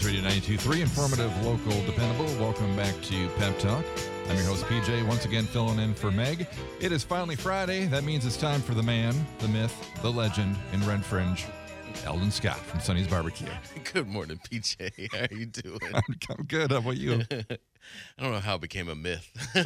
News Radio 92.3, informative, local, dependable. Welcome back to Pep Talk. I'm your host, PJ, once again filling in for Meg. It is finally Friday. That means it's time for the man, the myth, the legend in Red Fringe, Eldon Scott from Sonny's Barbecue. Good morning, PJ. How are you doing? I'm good. How about you? I don't know how it became a myth.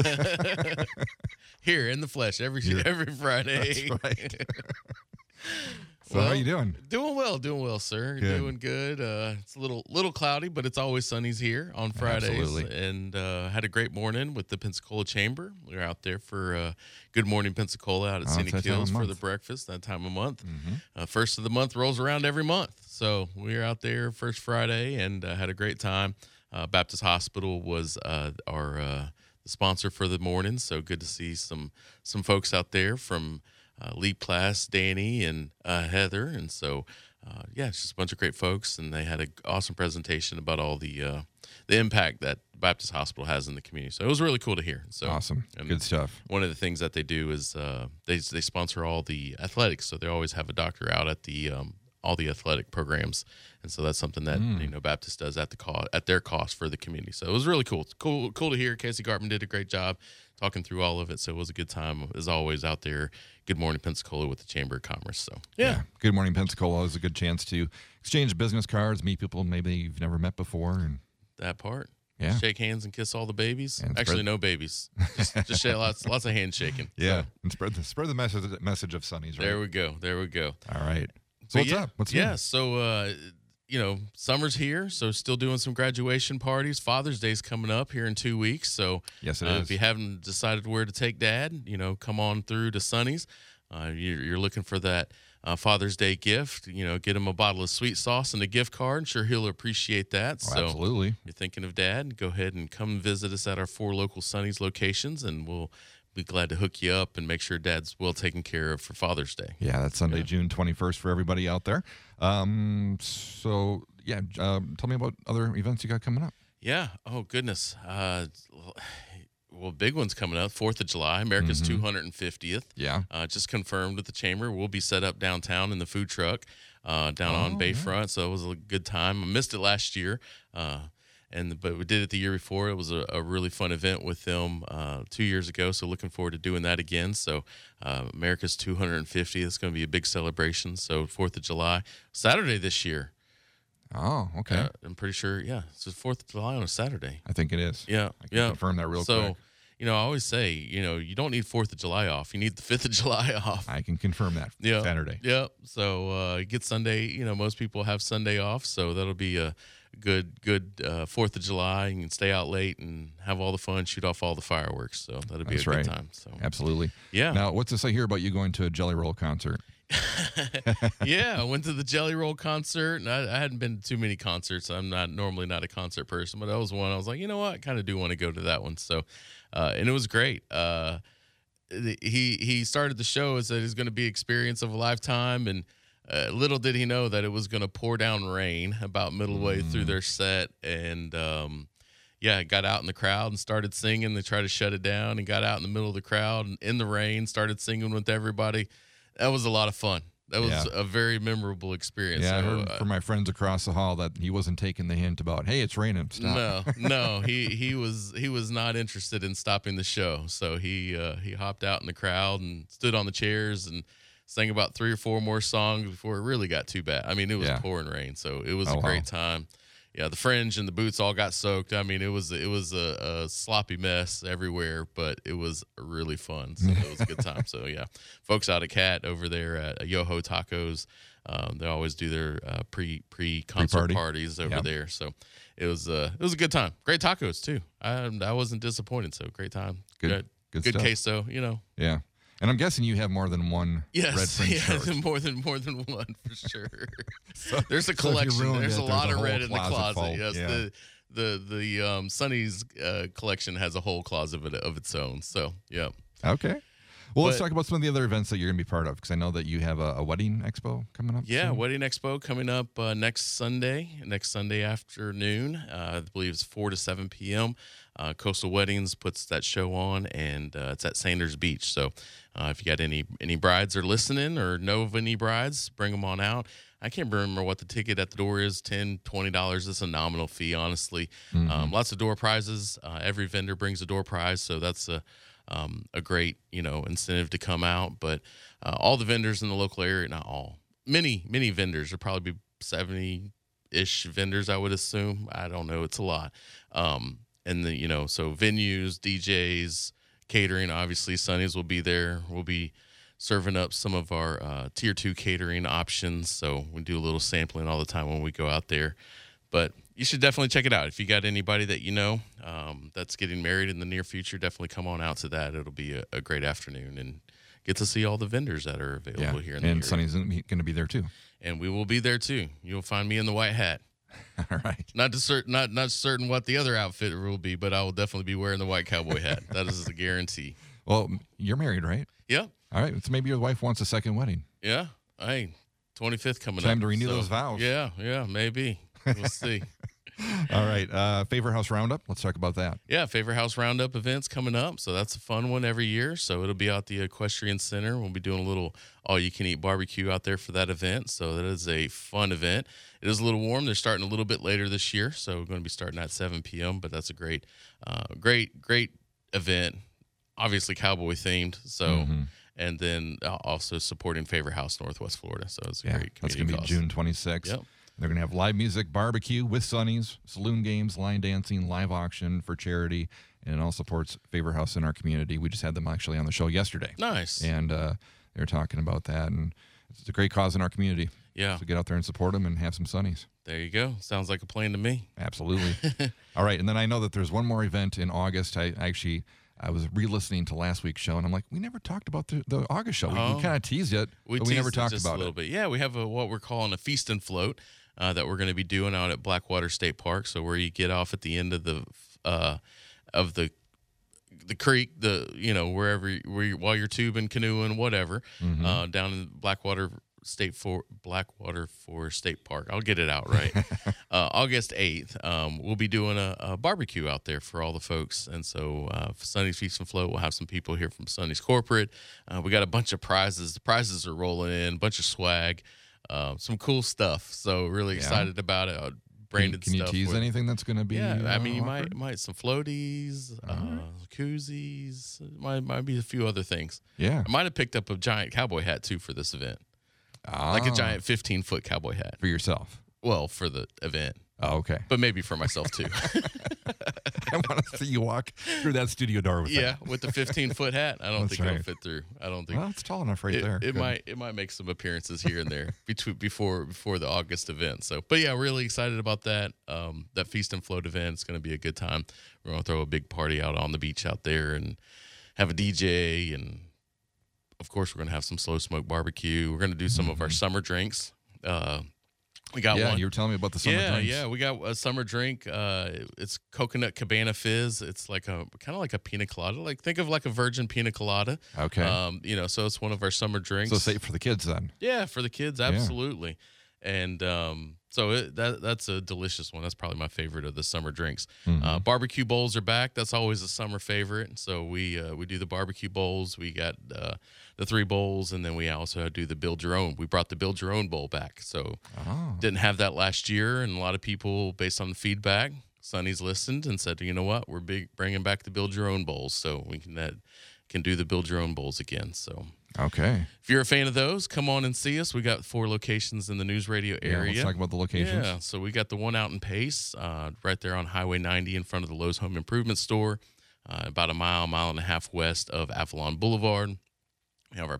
Here in the flesh every Friday. That's right. So how you doing? Doing well, sir. Good. Doing good. It's a little cloudy, but it's always sunny's here on Fridays. Absolutely. And had a great morning with the Pensacola Chamber. We were out there for Good Morning Pensacola out at Scenic that time of Hills for month. the breakfast that time of month. Mm-hmm. First of the month rolls around every month. So we were out there first Friday and had a great time. Baptist Hospital was our sponsor for the morning. So good to see some folks out there from Lee Plass, Danny, and Heather. And so, it's just a bunch of great folks, and they had an awesome presentation about all the impact that Baptist Hospital has in the community. So it was really cool to hear. So Awesome. Good stuff. One of the things that they do is they sponsor all the athletics. So they always have a doctor out at the all the athletic programs. And so that's something that Baptist does at their cost for the community. So it was really cool. Cool to hear. Casey Gartman did a great job talking through all of it. So it was a good time, as always, out there. Good Morning Pensacola with the Chamber of Commerce. So yeah. Good Morning Pensacola is a good chance to exchange business cards, meet people maybe you've never met before, and that part. Yeah. Shake hands and kiss all the babies. And Actually, no babies. Just shake lots of handshaking. Yeah, So, and spread the message of Sonny's. Right? there we go. All right. So what's up? What's new? So summer's here, so still doing some graduation parties. Father's Day's coming up here in 2 weeks, so Yes, it is. if you haven't decided where to take Dad, come on through to Sonny's. You're looking for that Father's Day gift. Get him a bottle of sweet sauce and a gift card. I'm sure he'll appreciate that. Oh, So absolutely. if you're thinking of Dad, go ahead and come visit us at our 4 local Sonny's locations, and we'll be glad to hook you up and make sure Dad's well taken care of for Father's Day. Yeah, that's Sunday, June 21st for everybody out there. Tell me about other events you got coming up. Yeah. Oh, goodness. Big one's coming up, 4th of July, America's 250th. Yeah. Just confirmed with the Chamber. We'll be set up downtown in the food truck down on Bayfront, so it was a good time. I missed it last year, but we did it the year before. It was a really fun event with them 2 years ago, so looking forward to doing that again. So America's 250th is going to be a big celebration. So 4th of July, Saturday this year. Oh, okay. I'm pretty sure, it's the 4th of July on a Saturday. I think it is. Yeah, I can confirm that real quick. I always say, you don't need 4th of July off. You need the 5th of July off. I can confirm that. Yeah. Saturday. Yeah. So you get Sunday. Most people have Sunday off, so that'll be a good 4th of July. You can stay out late and have all the fun, shoot off all the fireworks. So that'll be That's a right. good time. So Absolutely. Yeah. Now, what's this I hear about you going to a Jelly Roll concert? Yeah, I went to the Jelly Roll concert, and I hadn't been to too many concerts. I'm normally not a concert person, but that was one. I was like, you know what? I kind of do want to go to that one. So, and it was great. He started the show as that it's going to be experience of a lifetime, and little did he know that it was going to pour down rain about middle way through their set, and got out in the crowd and started singing. They tried to shut it down, and got out in the middle of the crowd and in the rain, started singing with everybody. That was a lot of fun. That was a very memorable experience. Yeah, I So, heard from my friends across the hall that he wasn't taking the hint about, hey, it's raining, stop. No, he was not interested in stopping the show. So he hopped out in the crowd and stood on the chairs and sang about 3 or 4 more songs before it really got too bad. I mean, it was pouring rain, so it was a great time. Yeah, the fringe and the boots all got soaked. I mean, it was a sloppy mess everywhere, but it was really fun. So it was a good time. So yeah, folks out at Cat over there at Yoho Tacos, they always do their pre-concert parties over there. So it was a good time. Great tacos too. I wasn't disappointed. So great time. Good stuff. queso. Yeah. And I'm guessing you have more than one Red Fringe shirt. more than one for sure. There's a So if you collection. ruined There's it, a lot of whole red in the closet. full. Yes, Yeah. the Sonny's collection has a whole closet of its own. So yeah. Okay. Well, let's talk about some of the other events that you're going to be part of, because I know that you have a wedding expo coming up. Yeah, soon. wedding expo coming up next Sunday afternoon. I believe it's 4 to 7 p.m. Coastal Weddings puts that show on, and it's at Sanders Beach. So if you got any brides are listening or know of any brides, bring them on out. I can't remember what the ticket at the door is, $10, $20. It's a nominal fee, honestly. Lots of door prizes. Every vendor brings a door prize, so that's a great, incentive to come out. But all the vendors in the local area, not all, many vendors, there probably be 70-ish vendors, I would assume. I don't know. It's a lot. And so venues, DJs, catering, obviously Sonny's will be there. We'll be serving up some of our tier 2 catering options. So we do a little sampling all the time when we go out there. But you should definitely check it out. If you got anybody that that's getting married in the near future, definitely come on out to that. It'll be a great afternoon and get to see all the vendors that are available here in the area. And Sonny's going to be there too. And we will be there too. You'll find me in the white hat. All right. Not certain what the other outfit will be, but I will definitely be wearing the white cowboy hat. That is a guarantee. Well, you're married, right? Yeah. All right. So maybe your wife wants a second wedding. Yeah. Hey, 25th coming up. Time to renew those vows. Yeah, maybe. We'll see. All right. Favorite House Roundup. Let's talk about that. Yeah, Favorite House Roundup events coming up. So that's a fun one every year. So it'll be out the Equestrian Center. We'll be doing a little all-you-can-eat barbecue out there for that event. So that is a fun event. It is a little warm. They're starting a little bit later this year. So we're going to be starting at 7 p.m. But that's a great event. Obviously cowboy themed. So and then also supporting Favorite House Northwest Florida. So it's a great community. That's going to be June 26th. Yep. They're going to have live music, barbecue with Sonny's, saloon games, line dancing, live auction for charity, and it all supports Favorite House in our community. We just had them actually on the show yesterday. Nice. And they were talking about that, and it's a great cause in our community. Yeah. So get out there and support them and have some Sonny's. There you go. Sounds like a plan to me. Absolutely. All right, and then I know that there's one more event in August. I was re-listening to last week's show, and I'm like, we never talked about the August show. We kind of teased it, but we never talked about it. A little bit. Yeah, we have what we're calling a feast and float that we're going to be doing out at Blackwater State Park. So where you get off at the end of the creek, while you're tubing, canoeing, whatever, down in Blackwater for State Park. I'll get it out right. August 8th, we'll be doing a barbecue out there for all the folks. And so Sonny's Feast and Float, we'll have some people here from Sonny's Corporate. We got a bunch of prizes. The prizes are rolling in, a bunch of swag, some cool stuff. So really excited about it. Branded Can you stuff. tease anything that's going to be? Yeah, I mean, you might some floaties, koozies, might be a few other things. Yeah. I might have picked up a giant cowboy hat too for this event. Like a giant 15-foot cowboy hat. For yourself? Well, for the event. Oh, okay. But maybe for myself, too. I want to see you walk through that studio door with that. With the 15-foot hat. I don't think it'll fit through. I don't think. Well, it's tall enough right there. It might make some appearances here and there before the August event. So, but yeah, really excited about that. That Feast and Float event. It's going to be a good time. We're going to throw a big party out on the beach out there and have a DJ, and of course, we're going to have some slow smoke barbecue. We're going to do some of our summer drinks. We got one. Yeah, you were telling me about the summer drinks. Yeah, we got a summer drink. It's coconut cabana fizz. It's like kind of like a pina colada. Like think of like a virgin pina colada. Okay. So it's one of our summer drinks. So safe for the kids then. Yeah, for the kids, absolutely. And that's a delicious one. That's probably my favorite of the summer drinks. Barbecue bowls are back. That's always a summer favorite. So we do the barbecue bowls. We got the 3 bowls, and then we also do the build your own. We brought the build your own bowl back. So didn't have that last year, and a lot of people, based on the feedback, Sonny's listened and said, you know what, we're bringing back the build your own bowls, so we can do the build your own bowls again. So. Okay. If you're a fan of those, come on and see us. We got 4 locations in the News Radio area. Let's talk about the locations. Yeah, so we got the one out in Pace, right there on Highway 90 in front of the Lowe's Home Improvement Store, about a mile and a half west of Avalon Boulevard. We have our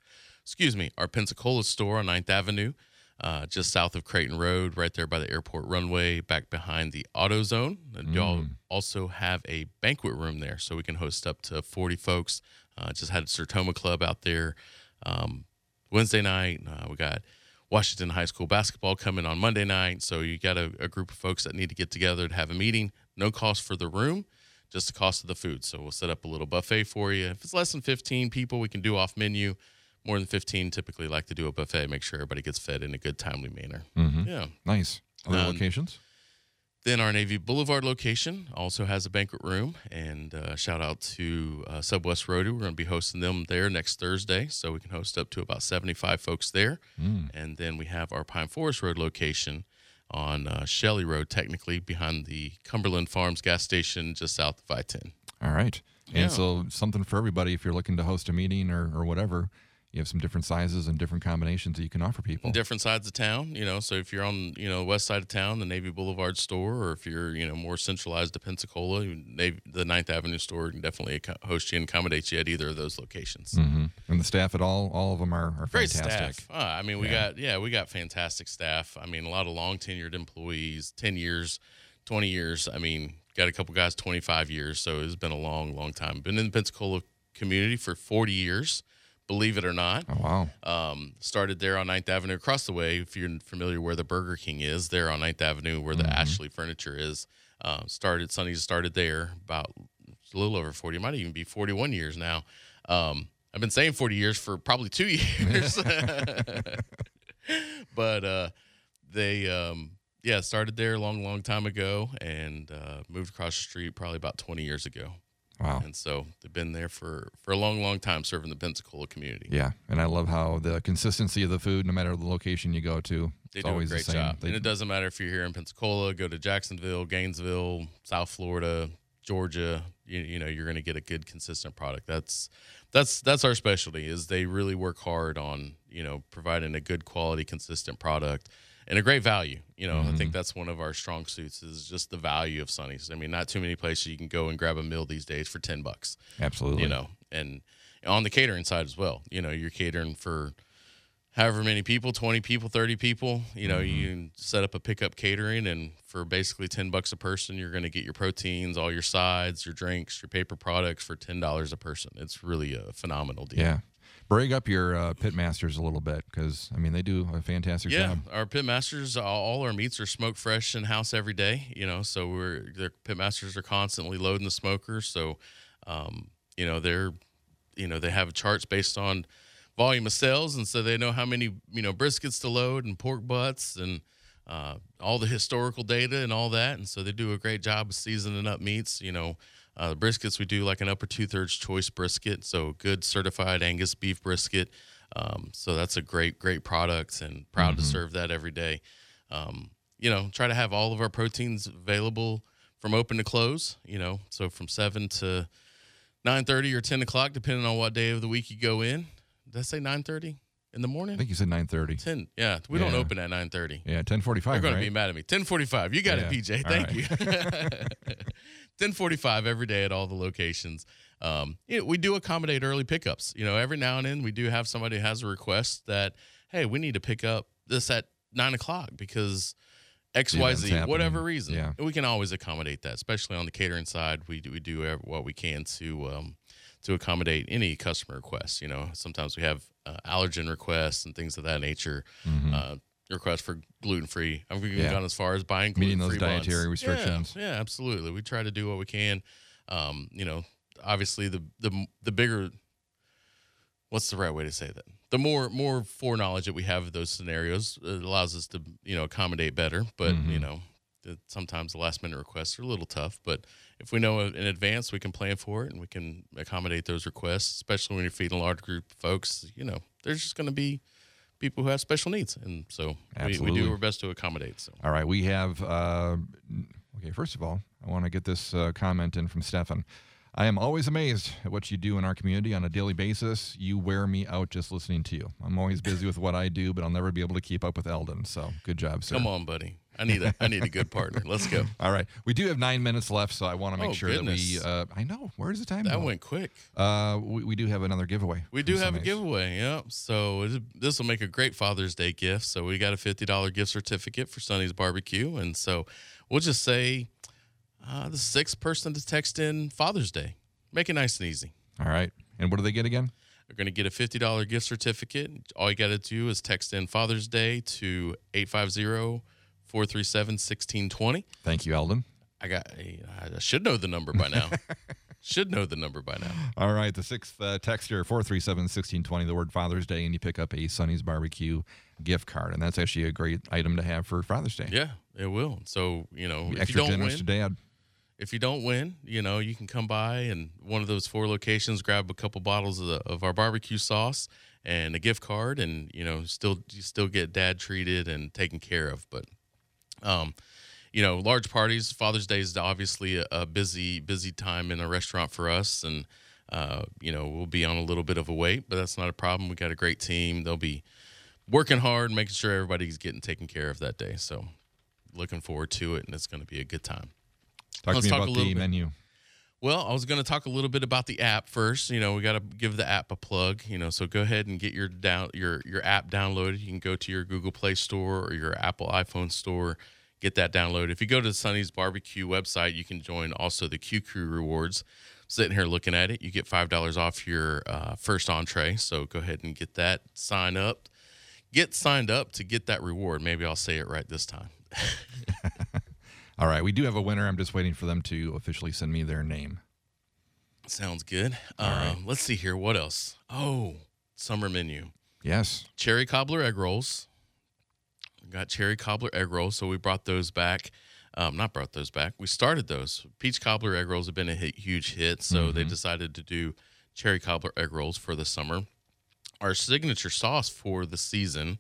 Pensacola store on 9th Avenue, just south of Creighton Road, right there by the airport runway, back behind the AutoZone. And y'all also have a banquet room there, so we can host up to 40 folks. Just had a Sertoma Club out there Wednesday night. We got Washington High School basketball coming on Monday night. So you got a group of folks that need to get together to have a meeting. No cost for the room. just the cost of the food. So we'll set up a little buffet for you. If it's less than 15 people, we can do off menu. More than 15, typically like to do a buffet, make sure everybody gets fed in a good, timely manner. Mm-hmm. Yeah. Nice. Other locations? Then our Navy Boulevard location also has a banquet room, and shout out to Subwest Rotary. We're going to be hosting them there next Thursday, so we can host up to about 75 folks there. And then we have our Pine Forest Road location on Shelley Road, technically behind the Cumberland Farms gas station just south of I-10. All right. And so something for everybody if you're looking to host a meeting or whatever. You have some different sizes and different combinations that you can offer people. Different sides of town, so if you're on, the west side of town, the Navy Boulevard store, or if you're, more centralized to Pensacola, the 9th Avenue store can definitely host you and accommodate you at either of those locations. Mm-hmm. And the staff at all of them are great fantastic. Staff. We got fantastic staff. A lot of long tenured employees, 10 years, 20 years. Got a couple guys 25 years, so it's been a long time. Been in the Pensacola community for 40 years. Believe it or not. Oh, wow. Started there on 9th Avenue across the way. If you're familiar where the Burger King is, there on 9th Avenue where the Ashley Furniture is. Sonny's started there about a little over 40. It might even be 41 years now. I've been saying 40 years for probably 2 years. But they started there a long time ago and moved across the street probably about 20 years ago. Wow. And so they've been there for a long time serving the Pensacola community. Yeah. And I love how the consistency of the food, no matter the location you go to, they do always a great job. And it doesn't matter if you're here in Pensacola, go to Jacksonville, Gainesville, South Florida, Georgia, you're going to get a good, consistent product. That's our specialty is they really work hard on, providing a good quality, consistent product. And a great value, I think that's one of our strong suits is just the value of Sonny's. Not too many places you can go and grab a meal these days for $10. Absolutely. And on the catering side as well, you're catering for however many people, 20 people, 30 people, you can set up a pickup catering and for basically $10 a person, you're going to get your proteins, all your sides, your drinks, your paper products for $10 a person. It's really a phenomenal deal. Yeah. Brag up your pitmasters a little bit because, they do a fantastic job. Yeah, our pitmasters, all our meats are smoked fresh in-house every day, so their pitmasters are constantly loading the smokers. So, they have charts based on volume of sales, and so they know how many, briskets to load and pork butts and all the historical data and all that. And so they do a great job of seasoning up meats, The briskets, we do like an upper 2/3 choice brisket, so good certified Angus beef brisket. So that's a great product and proud to serve that every day. Try to have all of our proteins available from open to close, so from 7 to 9:30 or 10 o'clock, depending on what day of the week you go in. Did I say 9:30 in the morning? I think you said 9:30. 10. Yeah, we don't open at 9:30. Yeah, 10:45. You're going to be mad at me. 10:45. You got it, PJ. Thank you. 10:45 every day at all the locations. We do accommodate early pickups. Every now and then we do have somebody who has a request that, hey, we need to pick up this at 9 o'clock because XYZ, whatever reason. Yeah. We can always accommodate that, especially on the catering side. We do what we can to accommodate any customer requests. Sometimes we have allergen requests and things of that nature. Requests for gluten-free. I've even gone as far as buying gluten-free meeting those dietary restrictions. Yeah, absolutely. We try to do what we can. Obviously the bigger, what's the right way to say that? The more foreknowledge that we have of those scenarios, it allows us to, accommodate better. But, sometimes the last-minute requests are a little tough. But if we know in advance, we can plan for it and we can accommodate those requests, especially when you're feeding a large group of folks. There's just going to be people who have special needs. And so we do our best to accommodate. So. All right. We have, first of all, I want to get this comment in from Stefan. I am always amazed at what you do in our community on a daily basis. You wear me out just listening to you. I'm always busy with what I do, but I'll never be able to keep up with Eldon. So good job, sir. Come on, buddy. I need a good partner. Let's go. All right. We do have 9 minutes left, so I want to make sure goodness. that we I know. Where's the time? That went quick. We do have another giveaway. We do have a giveaway, yeah. So this will make a great Father's Day gift. So we got a $50 gift certificate for Sonny's Barbecue. And so we'll just say the 6th person to text in Father's Day. Make it nice and easy. All right. And what do they get again? They're going to get a $50 gift certificate. All you got to do is text in Father's Day to 850-437-1620. Thank you, Eldon. I should know the number by now. Should know the number by now. All right. The sixth text here, 437-1620, the word Father's Day, and you pick up a Sonny's Barbecue gift card. And that's actually a great item to have for Father's Day. Yeah, it will. So, if extra you don't generous win, to Dad. If you don't win, you can come by and one of those 4 locations, grab a couple bottles of our barbecue sauce and a gift card, and you still get Dad treated and taken care of. But large parties, Father's Day is obviously a busy time in a restaurant for us, and we'll be on a little bit of a wait, but that's not a problem. We got a great team. They'll be working hard, making sure everybody's getting taken care of that day. So looking forward to it, and it's going to be a good time. Let's talk about the menu. Well, I was going to talk a little bit about the app first. We got to give the app a plug. So go ahead and get your app downloaded. You can go to your Google Play Store or your Apple iPhone store, get that downloaded. If you go to the Sonny's Barbecue website, you can join also the Q Crew Rewards. Sitting here looking at it, you get $5 off your first entree. So go ahead and get that. Sign up. Get signed up to get that reward. Maybe I'll say it right this time. All right. We do have a winner. I'm just waiting for them to officially send me their name. Sounds good. Right. Let's see here. What else? Oh, summer menu. Yes. Cherry cobbler egg rolls. We got cherry cobbler egg rolls, so we brought those back. Not brought those back. We started those. Peach cobbler egg rolls have been a huge hit, so they decided to do cherry cobbler egg rolls for the summer. Our signature sauce for the season,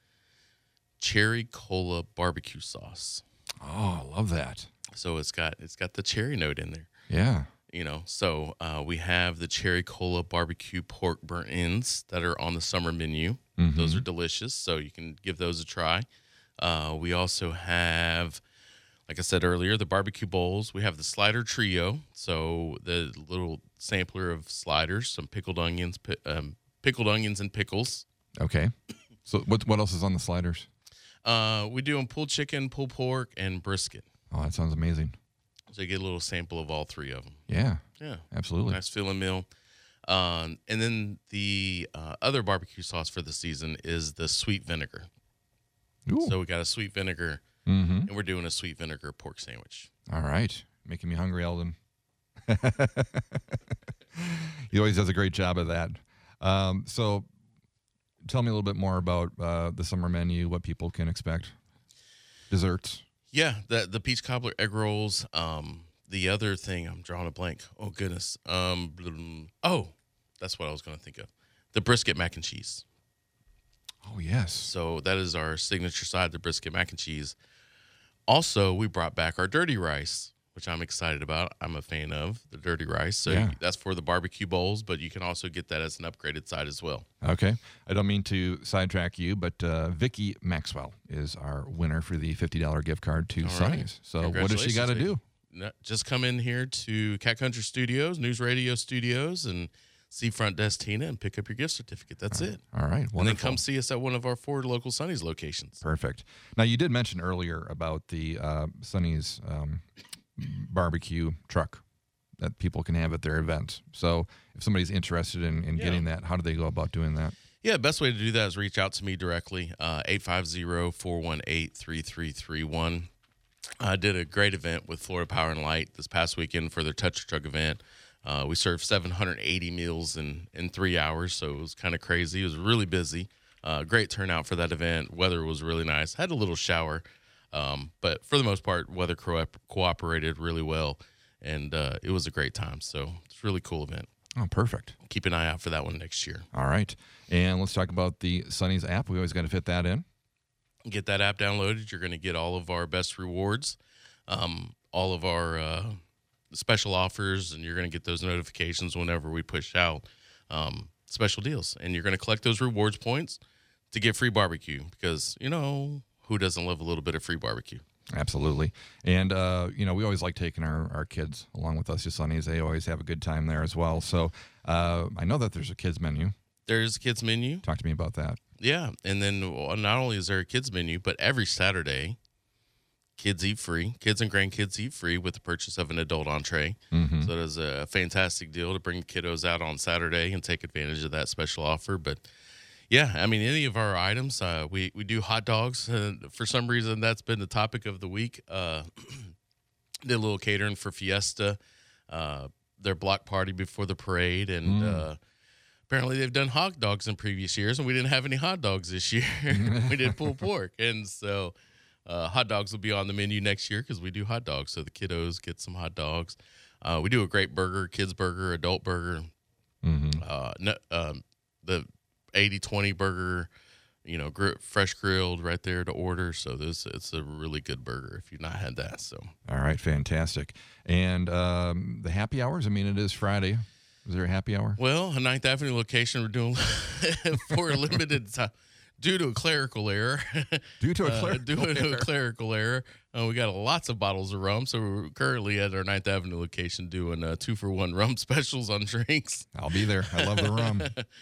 cherry cola barbecue sauce. Oh, I love that. So it's got the cherry note in there. Yeah. So we have the cherry cola barbecue pork burnt ends that are on the summer menu. Mm-hmm. Those are delicious, so you can give those a try. We also have, like I said earlier, the barbecue bowls. We have the slider trio, so the little sampler of sliders, some pickled onions and pickles. Okay. So what else is on the sliders? We do them pulled chicken, pulled pork, and brisket. Oh, that sounds amazing. So you get a little sample of all 3 of them. Yeah. Yeah. Absolutely. Nice filling meal. And then the other barbecue sauce for the season is the sweet vinegar. Ooh. So we got a sweet vinegar, mm-hmm. and we're doing a sweet vinegar pork sandwich. All right. Making me hungry, Eldon. He always does a great job of that. So tell me a little bit more about the summer menu, what people can expect. Desserts. Yeah, the peach cobbler egg rolls. The other thing, I'm drawing a blank. Oh, goodness. That's what I was going to think of. The brisket mac and cheese. Oh, yes. So that is our signature side, the brisket mac and cheese. Also, we brought back our dirty rice, which I'm excited about. I'm a fan of the dirty rice. So that's for the barbecue bowls, but you can also get that as an upgraded side as well. Okay. I don't mean to sidetrack you, but Vicky Maxwell is our winner for the $50 gift card to Sonny's. Right. So what does she got to do? Just come in here to Cat Country Studios, News Radio Studios, and see Front Desk Tina and pick up your gift certificate. That's it. All right. Wonderful. And then come see us at one of our 4 local Sonny's locations. Perfect. Now, you did mention earlier about the Sonny's barbecue truck that people can have at their event. So if somebody's interested in getting that, how do they go about doing that? Yeah, best way to do that is reach out to me directly, 850-418-3331. I did a great event with Florida Power and Light this past weekend for their Touch Truck event. We served 780 meals in 3 hours, so it was kind of crazy. It was really busy. Great turnout for that event. Weather was really nice. Had a little shower, but for the most part, weather cooperated really well, and it was a great time. So it's a really cool event. Oh, perfect. Keep an eye out for that one next year. All right. And let's talk about the Sonny's app. We always got to fit that in. Get that app downloaded. You're going to get all of our best rewards, all of our special offers, and you're going to get those notifications whenever we push out special deals. And you're going to collect those rewards points to get free barbecue because, who doesn't love a little bit of free barbecue? Absolutely. And, we always like taking our kids along with us to Sonny's. They always have a good time there as well. So I know that there's a kids menu. There's a kids menu. Talk to me about that. Yeah. And then not only is there a kids menu, but every Saturday, kids eat free. Kids and grandkids eat free with the purchase of an adult entree. Mm-hmm. So it is a fantastic deal to bring kiddos out on Saturday and take advantage of that special offer. But yeah, I mean, any of our items, we do hot dogs. For some reason, that's been the topic of the week. Did a little catering for Fiesta, their block party before the parade, and apparently they've done hot dogs in previous years, and we didn't have any hot dogs this year. We did pulled pork, and so hot dogs will be on the menu next year because we do hot dogs, so the kiddos get some hot dogs. We do a great burger, kids burger, adult burger, the 80-20 burger, fresh grilled right there to order. So it's a really good burger if you've not had that. So all right, fantastic. And the happy hours. I mean, it is Friday. Is there a happy hour? Well, a 9th Avenue location we're doing for a limited time. Due to a clerical error. Due to a clerical error. We got lots of bottles of rum, so we're currently at our 9th Avenue location doing 2-for-1 rum specials on drinks. I'll be there. I love the rum.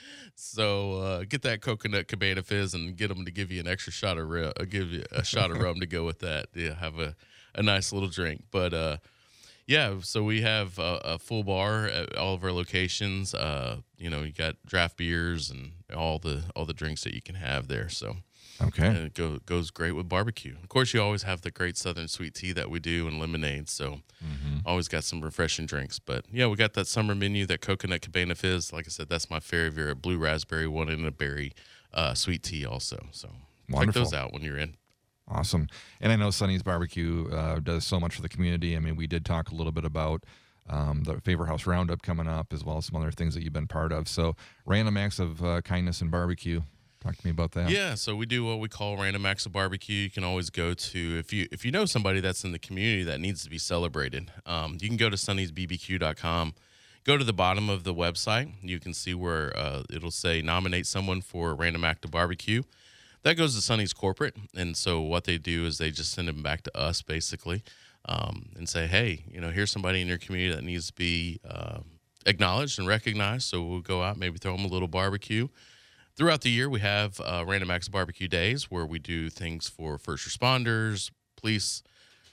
So get that coconut Cabana Fizz and get them to give you an extra shot of give you a shot of rum to go with that. Yeah, have a nice little drink. But yeah, so we have a full bar at all of our locations. You got draft beers and all the drinks that you can have there. So okay, and it goes great with barbecue. Of course, you always have the great Southern sweet tea that we do and lemonade. So always got some refreshing drinks. But yeah, we got that summer menu, that coconut Cabana Fizz. Like I said, that's my favorite. Blue raspberry, one in a berry, sweet tea also. So wonderful. Check those out when you're in. Awesome. And I know Sonny's Barbecue does so much for the community. I mean, we did talk a little bit about the Favor House Roundup coming up, as well as some other things that you've been part of. So random acts of kindness and barbecue. Talk to me about that. Yeah, so we do what we call random acts of barbecue. You can always go to, if you know somebody that's in the community that needs to be celebrated, you can go to sonnysbbq.com. Go to the bottom of the website. You can see where it'll say nominate someone for a random act of barbecue. That goes to Sonny's corporate, and so what they do is they just send them back to us, basically, and say, hey, here's somebody in your community that needs to be acknowledged and recognized, so we'll go out, maybe throw them a little barbecue. Throughout the year, we have Random Acts of Barbecue Days where we do things for first responders, police,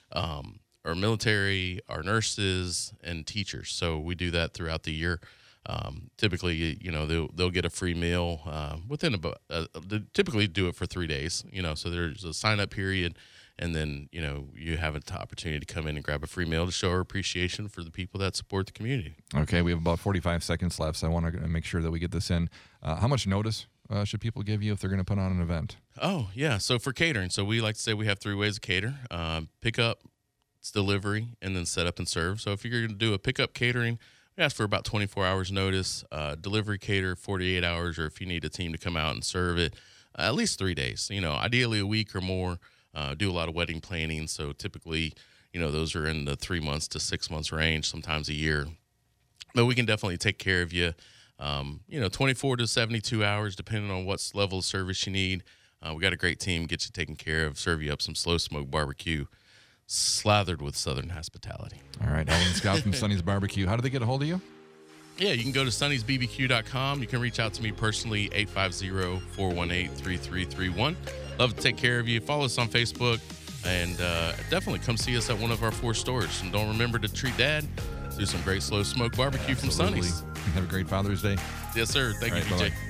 our military, our nurses, and teachers. So we do that throughout the year. Typically, they'll get a free meal within about. They typically do it for 3 days. So there's a sign up period, and then you have an opportunity to come in and grab a free meal to show our appreciation for the people that support the community. Okay, we have about 45 seconds left, so I want to make sure that we get this in. How much notice should people give you if they're going to put on an event? Oh yeah, so for catering, so we like to say we have 3 ways to cater: pick up, it's delivery, and then set up and serve. So if you're going to do a pickup catering, we ask for about 24 hours notice. Delivery cater 48 hours, or if you need a team to come out and serve it, at least 3 days. Ideally a week or more. Do a lot of wedding planning, so typically, those are in the 3 months to 6 months range, sometimes a year. But we can definitely take care of you. 24 to 72 hours, depending on what level of service you need. We got a great team, get you taken care of, serve you up some slow smoke barbecue, slathered with Southern hospitality. All right, Ellen Scott from Sonny's Barbecue. How do they get a hold of you? Yeah, you can go to sonnysbbq.com. You can reach out to me personally, 850-418-3331. Love to take care of you. Follow us on Facebook, and definitely come see us at one of our 4 stores. And don't remember to treat Dad. Do some great slow smoke barbecue from Sonny's. Have a great Father's Day. Yes, sir. Thank you, PJ. Bye-bye.